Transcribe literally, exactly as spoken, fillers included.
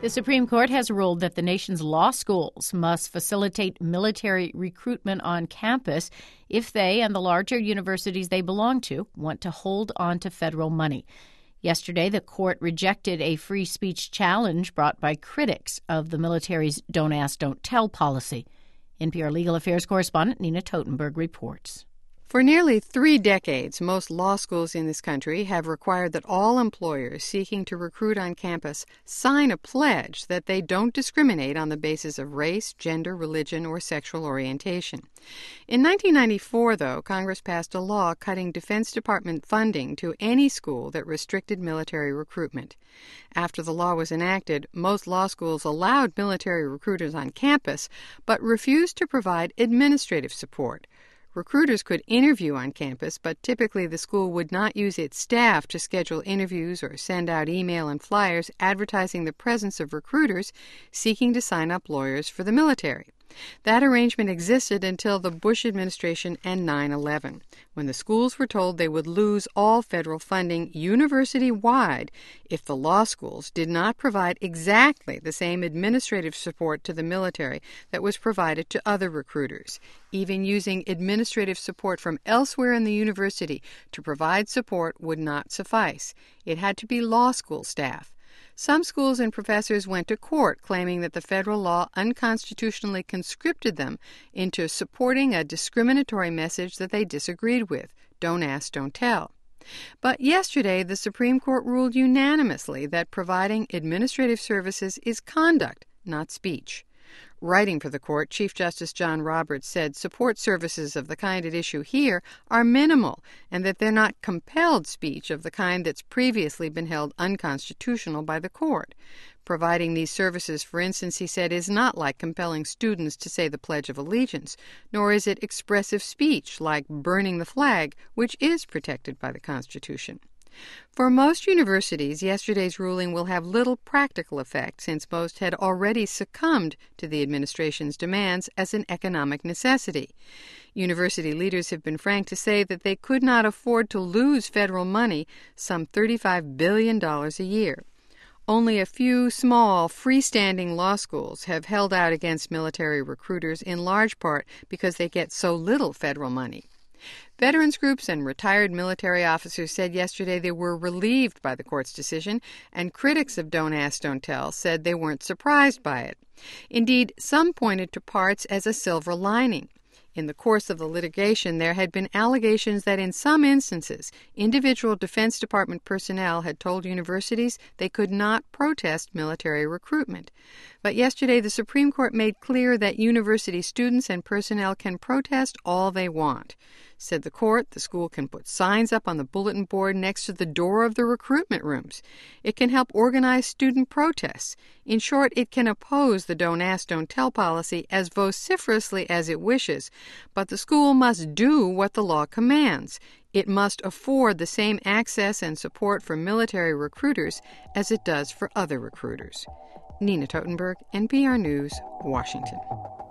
The Supreme Court has ruled that the nation's law schools must facilitate military recruitment on campus if they and the larger universities they belong to want to hold on to federal money. Yesterday, the court rejected a free speech challenge brought by critics of the military's Don't Ask, Don't Tell policy. N P R Legal Affairs correspondent Nina Totenberg reports. For nearly three decades, most law schools in this country have required that all employers seeking to recruit on campus sign a pledge that they don't discriminate on the basis of race, gender, religion, or sexual orientation. In nineteen ninety-four, though, Congress passed a law cutting Defense Department funding to any school that restricted military recruitment. After the law was enacted, most law schools allowed military recruiters on campus, but refused to provide administrative support. Recruiters could interview on campus, but typically the school would not use its staff to schedule interviews or send out email and flyers advertising the presence of recruiters seeking to sign up lawyers for the military. That arrangement existed until the Bush administration and nine eleven, when the schools were told they would lose all federal funding university-wide if the law schools did not provide exactly the same administrative support to the military that was provided to other recruiters. Even using administrative support from elsewhere in the university to provide support would not suffice. It had to be law school staff. Some schools and professors went to court claiming that the federal law unconstitutionally conscripted them into supporting a discriminatory message that they disagreed with. Don't ask, don't tell. But yesterday, the Supreme Court ruled unanimously that providing administrative services is conduct, not speech. Writing for the court, Chief Justice John Roberts said support services of the kind at issue here are minimal and that they're not compelled speech of the kind that's previously been held unconstitutional by the court. Providing these services, for instance, he said, is not like compelling students to say the Pledge of Allegiance, nor is it expressive speech like burning the flag, which is protected by the Constitution. For most universities, yesterday's ruling will have little practical effect since most had already succumbed to the administration's demands as an economic necessity. University leaders have been frank to say that they could not afford to lose federal money, some thirty-five billion dollars a year. Only a few small, freestanding law schools have held out against military recruiters in large part because they get so little federal money. Veterans groups and retired military officers said yesterday they were relieved by the court's decision, and critics of Don't Ask, Don't Tell said they weren't surprised by it. Indeed, some pointed to parts as a silver lining. In the course of the litigation, there had been allegations that in some instances, individual Defense Department personnel had told universities they could not protest military recruitment. But yesterday, the Supreme Court made clear that university students and personnel can protest all they want. Said the court, the school can put signs up on the bulletin board next to the door of the recruitment rooms. It can help organize student protests. In short, it can oppose the Don't Ask, Don't Tell policy as vociferously as it wishes, but the school must do what the law commands. It must afford the same access and support for military recruiters as it does for other recruiters. Nina Totenberg, N P R News, Washington.